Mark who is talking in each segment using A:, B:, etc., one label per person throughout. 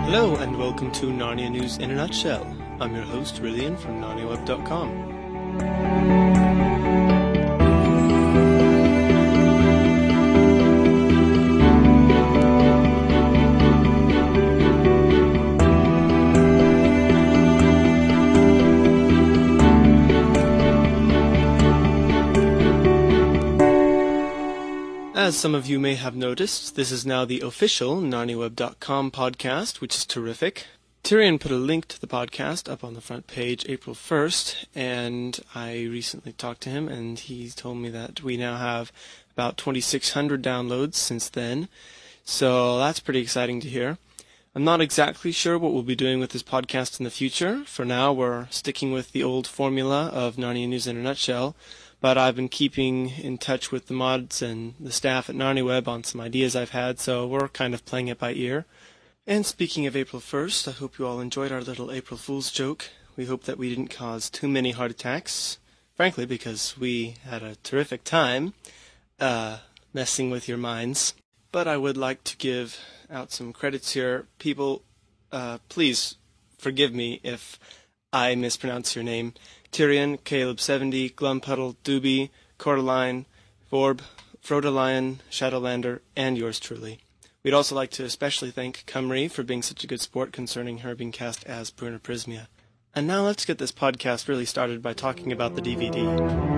A: Hello and welcome to Narnia News in a Nutshell. I'm your host, Rillian from NarniaWeb.com. As some of you may have noticed, this is now the official NarniaWeb.com podcast, which is terrific. Tyrion put a link to the podcast up on the front page April 1st, and I recently talked to him, and he told me that we now have about 2,600 downloads since then, so that's pretty exciting to hear. I'm not exactly sure what we'll be doing with this podcast in the future. For now, we're sticking with the old formula of Narnia News in a Nutshell, but I've been keeping in touch with the mods and the staff at NarniaWeb on some ideas I've had, so we're kind of playing it by ear. And speaking of April 1st, I hope you all enjoyed our little April Fool's joke. We hope that we didn't cause too many heart attacks, frankly, because we had a terrific time messing with your minds. But I would like to give out some credits here. People, please forgive me if I mispronounce your name. Tyrion, Caleb70, Glumpuddle, Doobie, Cordeline, Vorb, Frodolion, Shadowlander, and yours truly. We'd also like to especially thank Cymru for being such a good sport concerning her being cast as Bruna Prismia. And now let's get this podcast really started by talking about the DVD.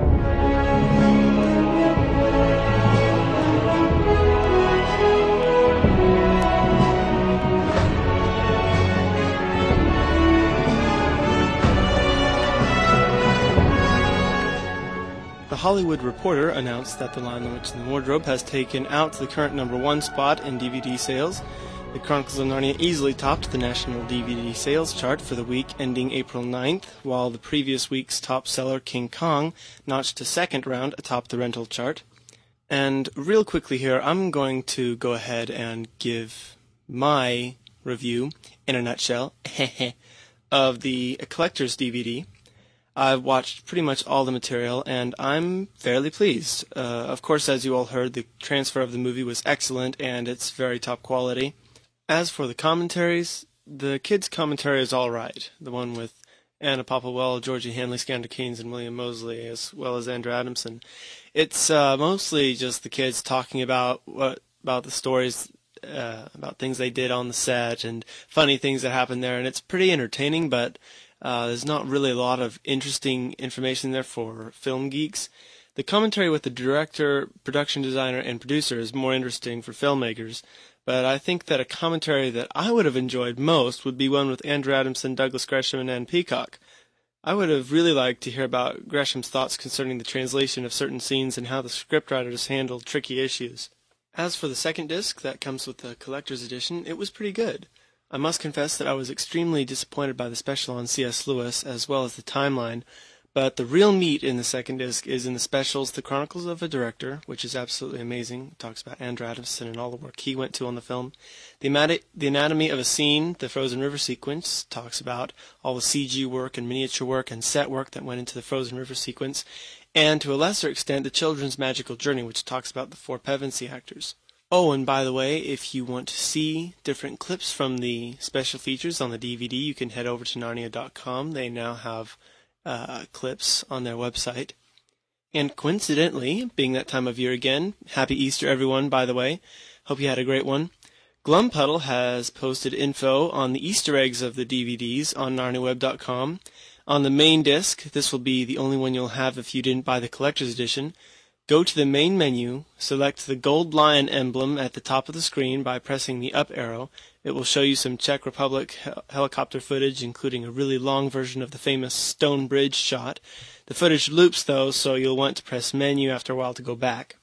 A: The Hollywood Reporter announced that The Lion, the Witch, and the Wardrobe has taken out the current #1 spot in DVD sales. The Chronicles of Narnia easily topped the national DVD sales chart for the week ending April 9th, while the previous week's top seller, King Kong, notched a second round atop the rental chart. And real quickly here, I'm going to go ahead and give my review, in a nutshell, of the collector's DVD. I've watched pretty much all the material, and I'm fairly pleased. Of course, as you all heard, the transfer of the movie was excellent, and it's very top quality. As for the commentaries, the kids' commentary is all right. The one with Anna Popplewell, Georgie Hanley, Skander Keynes, and William Moseley, as well as Andrew Adamson. It's mostly just the kids talking about the stories, about things they did on the set, and funny things that happened there, and it's pretty entertaining, but there's not really a lot of interesting information there for film geeks. The commentary with the director, production designer, and producer is more interesting for filmmakers, but I think that a commentary that I would have enjoyed most would be one with Andrew Adamson, Douglas Gresham, and Anne Peacock. I would have really liked to hear about Gresham's thoughts concerning the translation of certain scenes and how the scriptwriters handled tricky issues. As for the second disc that comes with the collector's edition, it was pretty good. I must confess that I was extremely disappointed by the special on C.S. Lewis, as well as the timeline, but the real meat in the second disc is in the specials The Chronicles of a Director, which is absolutely amazing. It talks about Andrew Adamson and all the work he went to on the film. The Anatomy of a Scene, the Frozen River sequence, talks about all the CG work and miniature work and set work that went into the Frozen River sequence, and to a lesser extent, The Children's Magical Journey, which talks about the 4 Pevensey actors. Oh, and by the way, if you want to see different clips from the special features on the DVD, you can head over to Narnia.com. They now have clips on their website. And coincidentally, being that time of year again, Happy Easter everyone, by the way. Hope you had a great one. Glumpuddle has posted info on the Easter eggs of the DVDs on NarniaWeb.com. On the main disc, this will be the only one you'll have if you didn't buy the collector's edition. Go to the main menu, select the gold lion emblem at the top of the screen by pressing the up arrow. It will show you some Czech Republic helicopter footage, including a really long version of the famous Stone Bridge shot. The footage loops, though, so you'll want to press menu after a while to go back.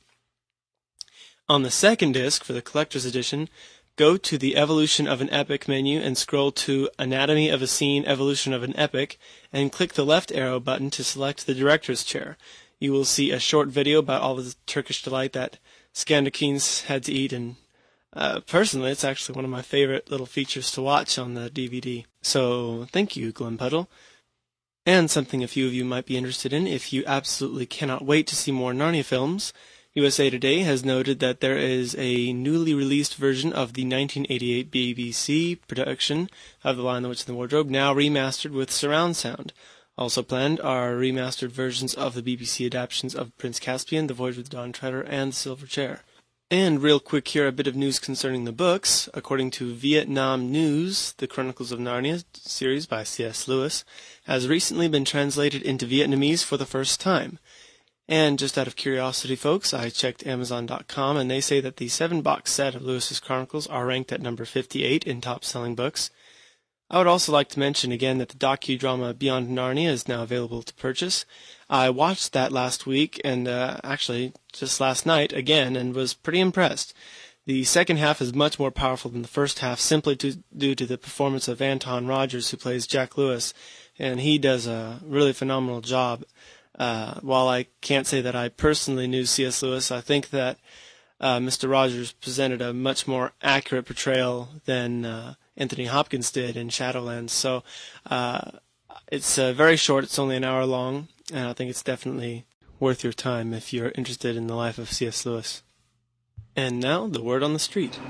A: On the second disc, for the collector's edition, go to the Evolution of an Epic menu and scroll to Anatomy of a Scene, Evolution of an Epic, and click the left arrow button to select the director's chair. You will see a short video about all the Turkish delight that Skander Keynes had to eat, and personally, it's actually one of my favorite little features to watch on the DVD. So, thank you, Glumpuddle. And something a few of you might be interested in, if you absolutely cannot wait to see more Narnia films, USA Today has noted that there is a newly released version of the 1988 BBC production of The Lion, the Witch, and the Wardrobe, now remastered with surround sound. Also planned are remastered versions of the BBC adaptations of Prince Caspian, The Voyage with Dawn Treader, and The Silver Chair. And real quick here, a bit of news concerning the books. According to Vietnam News, the Chronicles of Narnia series by C.S. Lewis has recently been translated into Vietnamese for the first time. And just out of curiosity, folks, I checked Amazon.com, and they say that the 7-box set of Lewis's Chronicles are ranked at number 58 in top-selling books. I would also like to mention again that the docudrama Beyond Narnia is now available to purchase. I watched that last week, and actually just last night again, and was pretty impressed. The second half is much more powerful than the first half, simply due to the performance of Anton Rogers, who plays Jack Lewis, and he does a really phenomenal job. While I can't say that I personally knew C.S. Lewis, I think that Mr. Rogers presented a much more accurate portrayal than Anthony Hopkins did in Shadowlands. So it's very short. It's only an hour long, and I think it's definitely worth your time if you're interested in the life of C.S. Lewis. And now, the word on the street.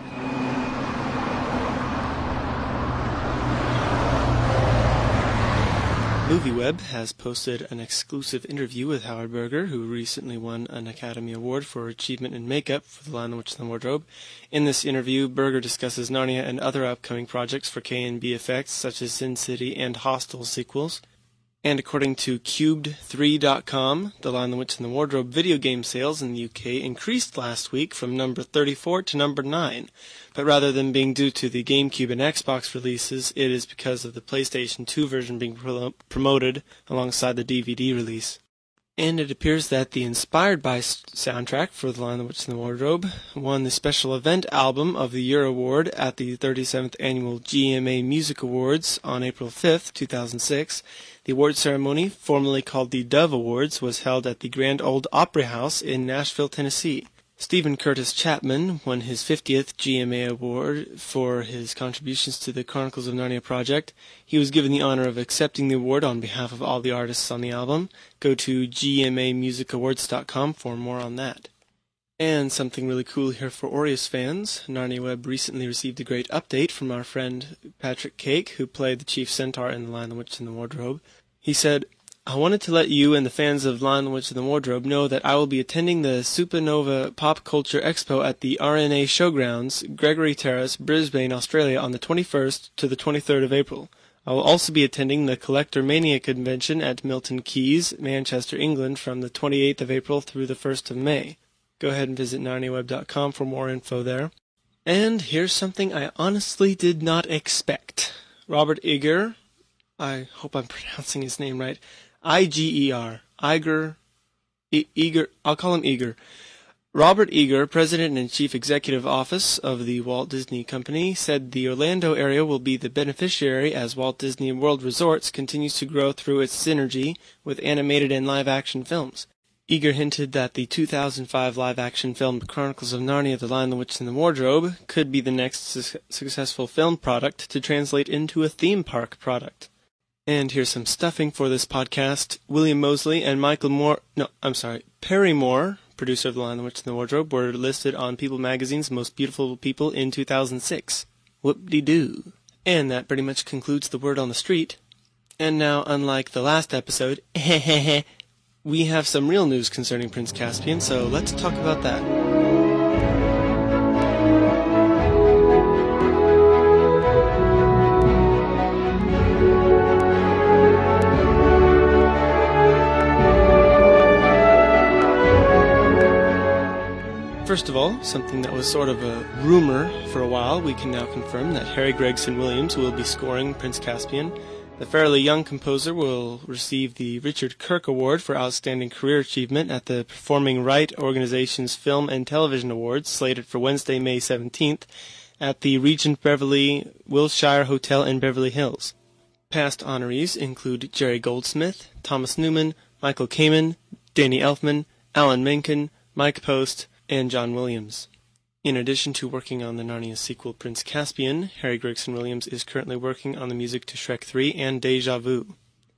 A: MovieWeb has posted an exclusive interview with Howard Berger, who recently won an Academy Award for Achievement in Makeup for The Lion, the Witch, and the Wardrobe. In this interview, Berger discusses Narnia and other upcoming projects for K&B Effects, such as Sin City and Hostel sequels. And according to Cubed3.com, The Lion, the Witch, and the Wardrobe video game sales in the UK increased last week from number 34 to number 9. But rather than being due to the GameCube and Xbox releases, it is because of the PlayStation 2 version being promoted alongside the DVD release. And it appears that the Inspired by soundtrack for The Lion, the Witch, and the Wardrobe won the Special Event Album of the Year award at the 37th Annual GMA Music Awards on April 5th, 2006. The award ceremony, formerly called the Dove Awards, was held at the Grand Ole Opry House in Nashville, Tennessee. Stephen Curtis Chapman won his 50th GMA Award for his contributions to the Chronicles of Narnia project. He was given the honor of accepting the award on behalf of all the artists on the album. Go to gmamusicawards.com for more on that. And something really cool here for Aureus fans. NarniaWeb recently received a great update from our friend Patrick Cake, who played the Chief Centaur in The Lion, the Witch, and the Wardrobe. He said, "I wanted to let you and the fans of Lion, the Witch, and the Wardrobe know that I will be attending the Supernova Pop Culture Expo at the RNA Showgrounds, Gregory Terrace, Brisbane, Australia on the 21st to the 23rd of April. I will also be attending the Collector Mania Convention at Milton Keynes, Manchester, England from the 28th of April through the 1st of May. Go ahead and visit narniaweb.com for more info there. And here's something I honestly did not expect. Robert Iger, I hope I'm pronouncing his name right, Iger, I'll call him Iger. Robert Iger, President and Chief Executive Office of the Walt Disney Company, said the Orlando area will be the beneficiary as Walt Disney World Resorts continues to grow through its synergy with animated and live-action films. Iger hinted that the 2005 live-action film The Chronicles of Narnia, The Lion, the Witch, and the Wardrobe could be the next successful film product to translate into a theme park product. And here's some stuffing for this podcast. William Moseley and Perry Moore, producer of The Lion, the Witch, and the Wardrobe, were listed on People Magazine's Most Beautiful People in 2006. Whoop-de-doo. And that pretty much concludes the word on the street. And now, unlike the last episode, we have some real news concerning Prince Caspian, so let's talk about that. First of all, something that was sort of a rumor for a while, we can now confirm that Harry Gregson Williams will be scoring Prince Caspian. The fairly young composer will receive the Richard Kirk Award for Outstanding Career Achievement at the Performing Right Organization's Film and Television Awards, slated for Wednesday, May 17th, at the Regent Beverly Wilshire Hotel in Beverly Hills. Past honorees include Jerry Goldsmith, Thomas Newman, Michael Kamen, Danny Elfman, Alan Menken, Mike Post, and John Williams. In addition to working on the Narnia sequel Prince Caspian, Harry Gregson Williams is currently working on the music to Shrek 3 and Deja Vu.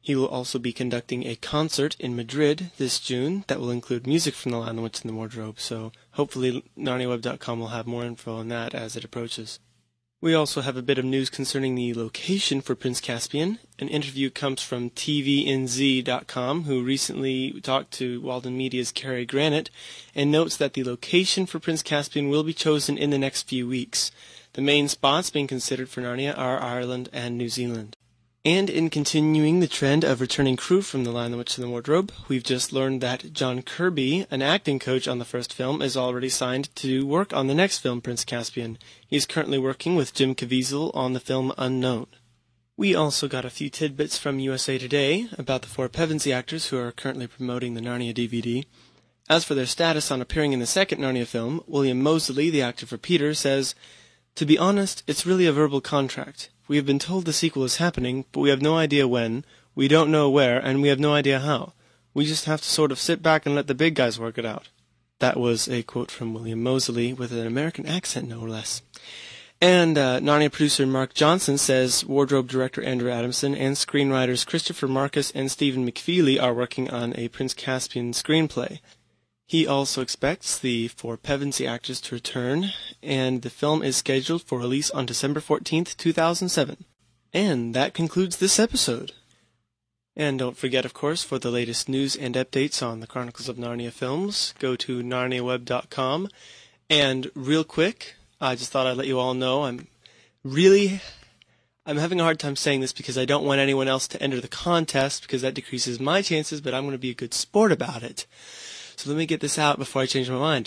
A: He will also be conducting a concert in Madrid this June that will include music from The Lion, the Witch, and the Wardrobe, so hopefully NarniaWeb.com will have more info on that as it approaches. We also have a bit of news concerning the location for Prince Caspian. An interview comes from TVNZ.com, who recently talked to Walden Media's Cary Granite, and notes that the location for Prince Caspian will be chosen in the next few weeks. The main spots being considered for Narnia are Ireland and New Zealand. And in continuing the trend of returning crew from The Lion, the Witch, and the Wardrobe, we've just learned that John Kirby, an acting coach on the first film, is already signed to work on the next film, Prince Caspian. He's currently working with Jim Caviezel on the film Unknown. We also got a few tidbits from USA Today about the 4 Pevensey actors who are currently promoting the Narnia DVD. As for their status on appearing in the second Narnia film, William Moseley, the actor for Peter, says, "To be honest, it's really a verbal contract. We have been told the sequel is happening, but we have no idea when, we don't know where, and we have no idea how. We just have to sort of sit back and let the big guys work it out." That was a quote from William Moseley, with an American accent, no less. And Narnia producer Mark Johnson says wardrobe director Andrew Adamson and screenwriters Christopher Marcus and Stephen McFeely are working on a Prince Caspian screenplay. He also expects the 4 Pevensey actors to return, and the film is scheduled for release on December 14th, 2007. And that concludes this episode. And don't forget, of course, for the latest news and updates on the Chronicles of Narnia films, go to NarniaWeb.com. And real quick, I just thought I'd let you all know I'm having a hard time saying this because I don't want anyone else to enter the contest because that decreases my chances, but I'm going to be a good sport about it. So let me get this out before I change my mind.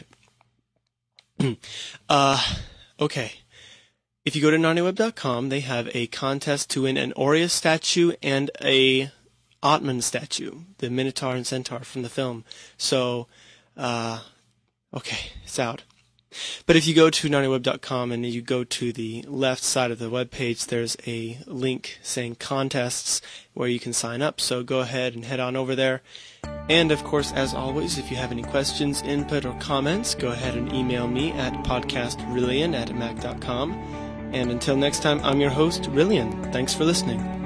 A: Okay. If you go to NarniaWeb.com, they have a contest to win an Aureus statue and a Ottman statue, the Minotaur and Centaur from the film. So, okay, it's out. But if you go to NarniaWeb.com and you go to the left side of the web page, there's a link saying contests where you can sign up. So go ahead and head on over there. And of course, as always, if you have any questions, input, or comments, go ahead and email me at podcastrillian@mac.com. And until next time, I'm your host, Rillian. Thanks for listening.